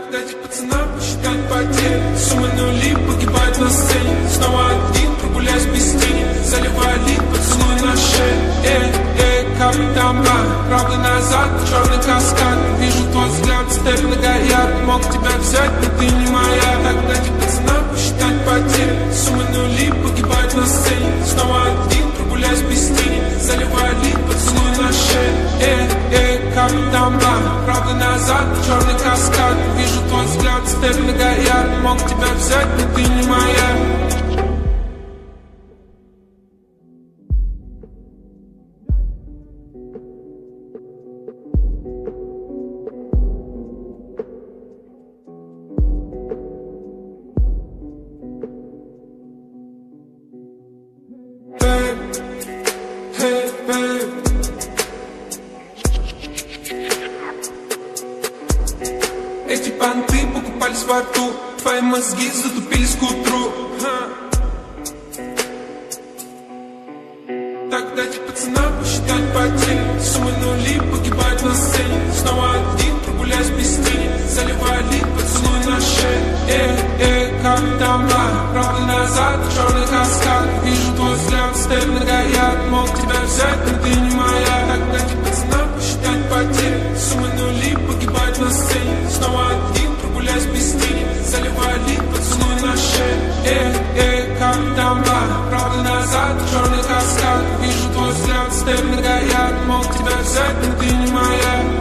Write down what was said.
дайте пацанам посчитать потери. Суммы нули погибают на сцене. Снова один, прогуляюсь без тени. Заливая лик, поцелуй на шее. Капли дамба, правый назад, черный каскад. Вижу твой взгляд, степ на гаяк. Мог тебя взять, но ты не моя. Так дайте пацанам посчитать потери. Суммы нули погибают на сцене. Снова один, прогуляюсь без тени. Заливая лик, поцелуй на шее. Капли дамба, правый назад, черный каскад. Вижу твой взгляд, степ на гаяк. Мог тебя взять, но ты не моя. Эти понты покупались во рту, твои мозги затупились к утру. Так дайте пацанам посчитать потери. Суммы нули погибают на сцене. Снова один, прогуляюсь без тени. Заливая лик, поцелуй на шее. Как дамба, правый назад, черный каскад. Вижу твой взгляд, степ на гаяк. Мог тебя взять, но ты не моя. Так дайте пацанам посчитать потери. Суммы нули погибают на сцене. Снова один, прогуляюсь без тени. Заливая лик, поцелуй на шее. Как дамба, правый назад, черный каскад. Вижу твой взгляд, степ на гаяк. Мог тебя взять, но ты не моя.